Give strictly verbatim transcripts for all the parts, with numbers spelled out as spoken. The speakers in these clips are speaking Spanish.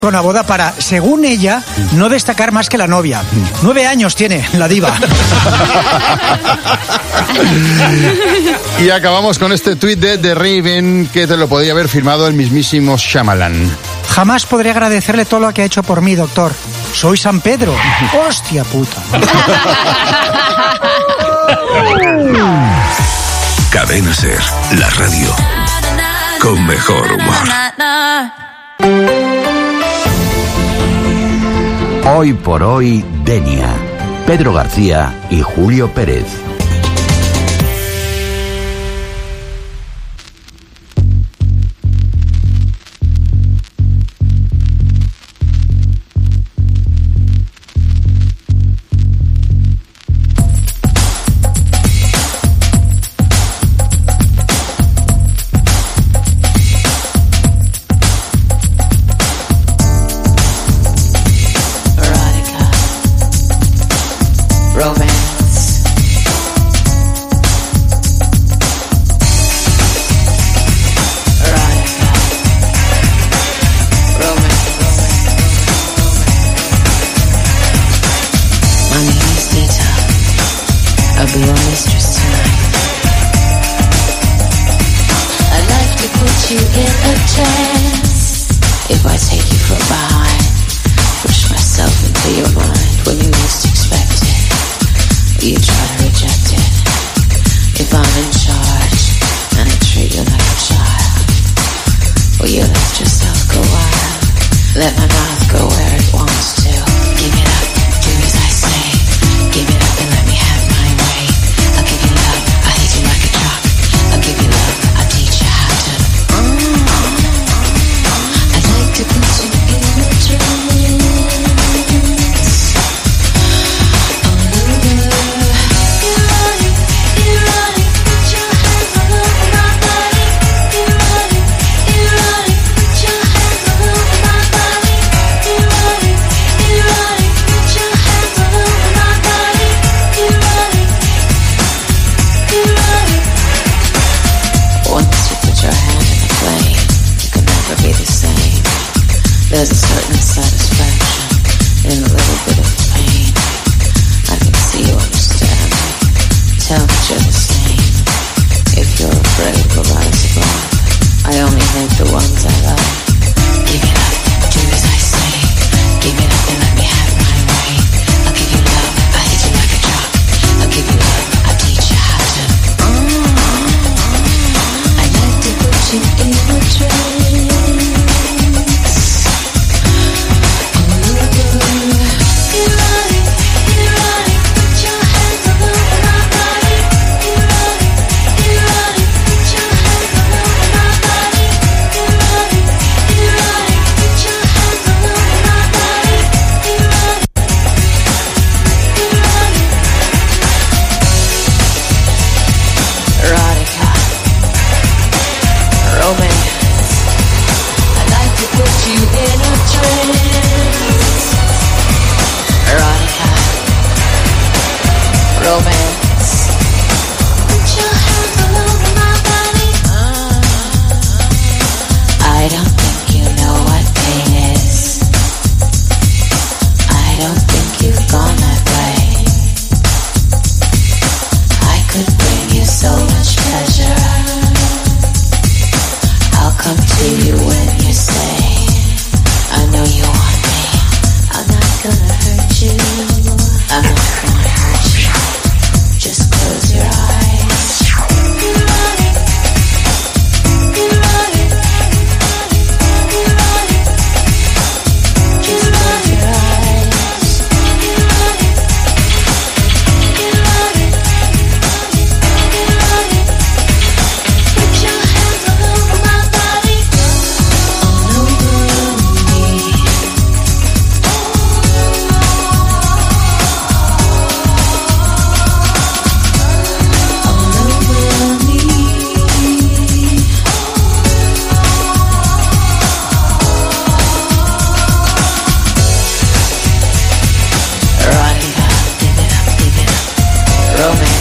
con la boda para, según ella, no destacar más que la novia. Nueve años tiene la diva. Y acabamos con este tuit de The Raven, que te lo podía haber firmado el mismísimo Shyamalan. Jamás podré agradecerle todo lo que ha hecho por mí, doctor. Soy San Pedro. ¡Hostia puta! Cadena Ser, la radio con mejor humor. Hoy por hoy, Denia. Pedro García y Julio Pérez.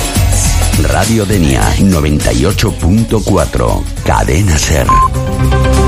Radio Denia noventa y ocho punto cuatro. Cadena Ser.